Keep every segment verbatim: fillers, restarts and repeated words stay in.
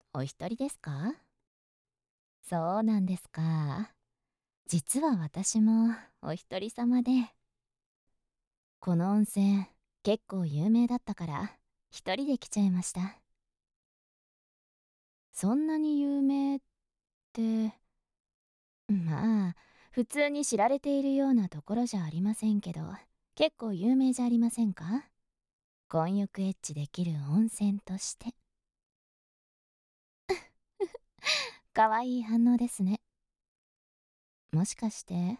お一人ですか？そうなんですか。実は私もお一人様で、この温泉結構有名だったから一人で来ちゃいました。そんなに有名って、まあ普通に知られているようなところじゃありませんけど、結構有名じゃありませんか？混浴エッチできる温泉として。かわいい反応ですね。もしかして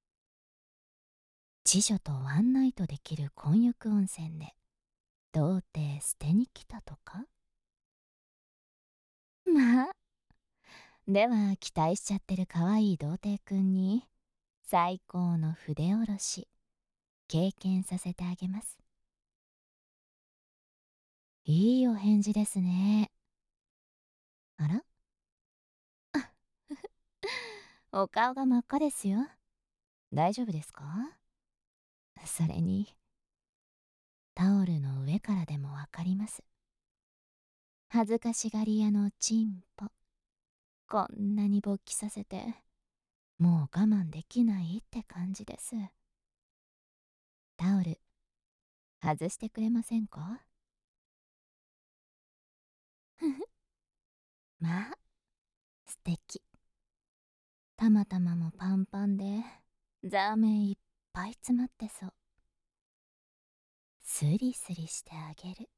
知女とワンナイトできる混浴温泉で童貞捨てに来たとか？まあでは期待しちゃってる可愛い童貞くんに最高の筆下ろし経験させてあげます。いいお返事ですね。あらお顔が真っ赤ですよ。大丈夫ですか？それにタオルの上からでもわかります。恥ずかしがり屋のチンポ。こんなに勃起させてもう我慢できないって感じです。タオル外してくれませんか？まあ素敵。たまたまもパンパンでザーメンいっぱい詰まってそう。スリスリしてあげる。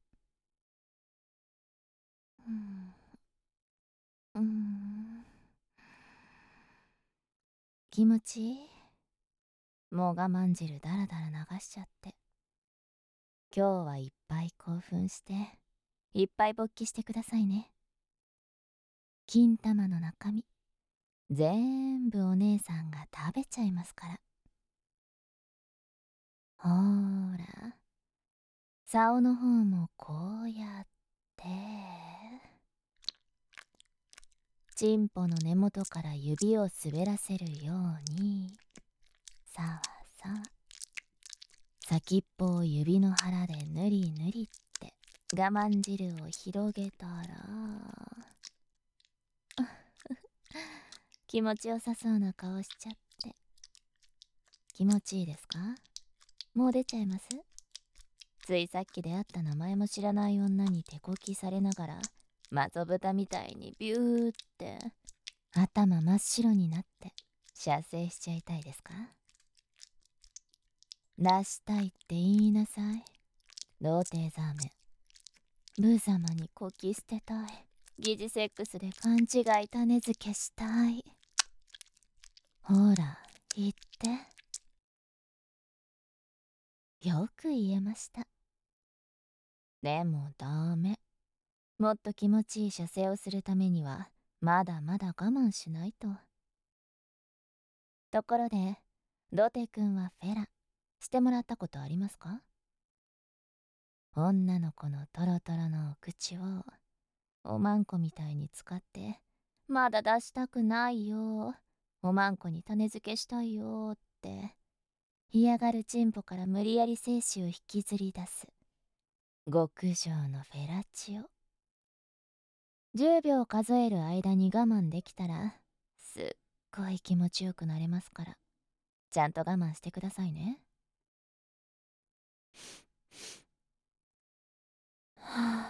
うんうん気持ちいい。もう我慢汁だらだら流しちゃって、今日はいっぱい興奮していっぱい勃起してくださいね。金玉の中身全部お姉さんが食べちゃいますから。ほーら竿の方もこうやってチンポの根元から指を滑らせるようにさわさわ、先っぽを指の腹でぬりぬりって我慢汁を広げたら気持ちよさそうな顔しちゃって。気持ちいいですか？もう出ちゃいます？ついさっき出会った名前も知らない女に手こきされながらマゾブタみたいにビューって頭真っ白になって射精しちゃいたいですか？出したいって言いなさい。童貞ザーメン。ブー様にこき捨てたい。疑似セックスで勘違い種付けしたい。ほら言って。よく言えました。でもダメ。もっと気持ちいい射精をするためにはまだまだ我慢しないと。ところでロテ君はフェラしてもらったことありますか？女の子のトロトロのお口をおまんこみたいに使ってまだ出したくないよ、おまんこに種付けしたいよって嫌がるチンポから無理やり精子を引きずり出す極上のフェラチオ。じゅうびょう数える間に我慢できたらすっごい気持ちよくなれますから、ちゃんと我慢してくださいね。は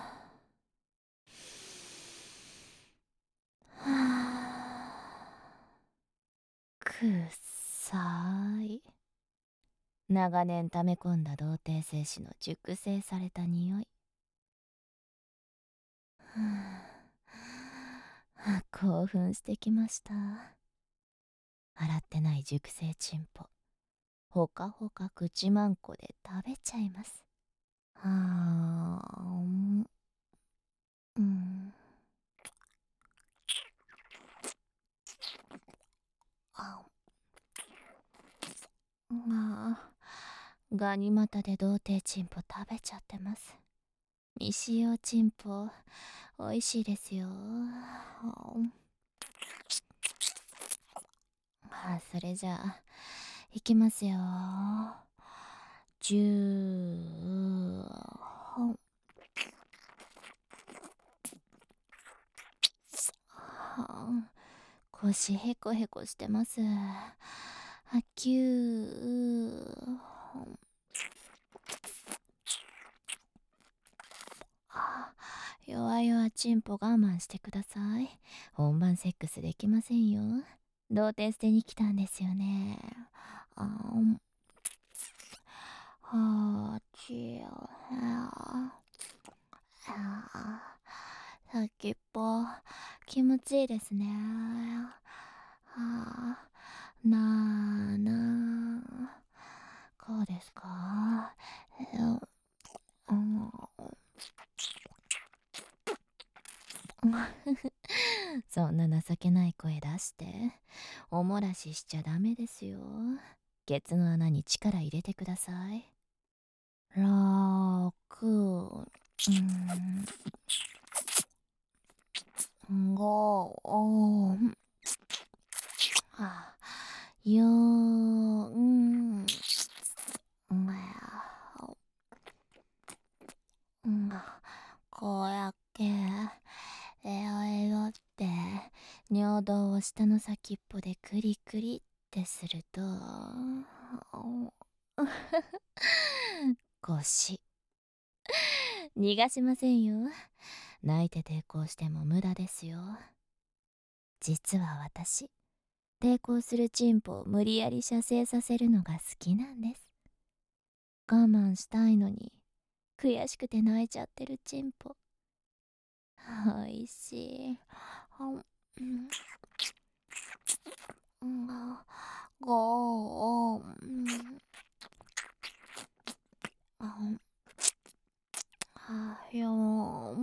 あはあくっさーい。長年溜め込んだ童貞精子の熟成された匂い。はあ、興奮してきました。洗ってない熟成チンポほかほか口まんこで食べちゃいます。はあうんああガニ股で童貞チンポ食べちゃってます。未使用チンポおいしいですよ。まあそれじゃあいきますよ。じゅうほん。 あ、腰へこへこしてます。あきゅう。あ、弱々チンポ我慢してください。本番セックスできませんよ。童貞捨てに来たんですよね。あん。はあちや。ああ、先っぽ気持ちいいですね。はあ、なあなあ、こうですか。えうん、そんな情けない声出しておもらししちゃダメですよ。ケツの穴に力入れてください。ろく、うん、ご、あ、よん、うん、こうやってエロエロって尿道を下の先っぽでクリクリってすると腰逃がしませんよ。泣いて抵抗しても無駄ですよ。実は私抵抗するチンポを無理やり射精させるのが好きなんです。我慢したいのに悔しくて泣いちゃってるチンポおいしい。うんうん、ご、うん、あ、あ、よ、うん、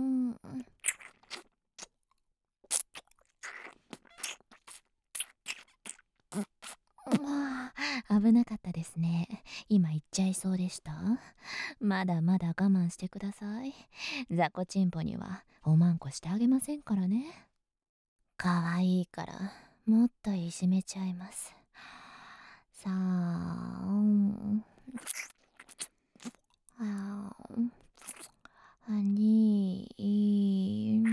危なかったですね。今言っちゃいそうでした。まだまだ我慢してください。雑魚チンポにはおまんこしてあげませんからね。かわいいからもっといじめちゃいます。さあ、うん、あ、に、うん、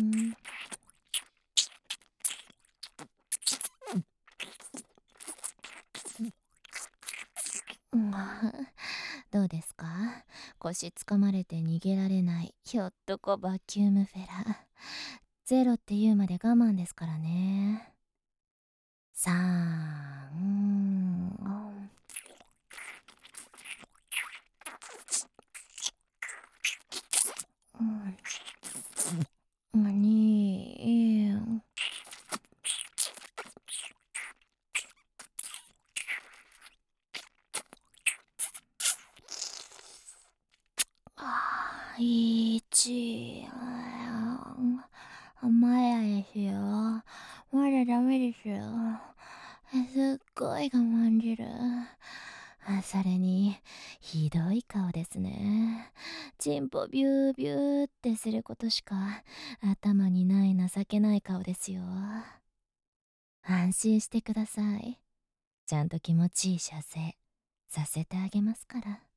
どうですか？腰つかまれて逃げられないひょっとこバキュームフェラ。ゼロって言うまで我慢ですからね。さあ、うーん、うん、に、あ、一、まだですよ。まだダメですよ。すっごい我慢汁。あ、それに、ひどい顔ですね。チンポビュービューってすることしか頭にない情けない顔ですよ。安心してください。ちゃんと気持ちいい射精させてあげますから。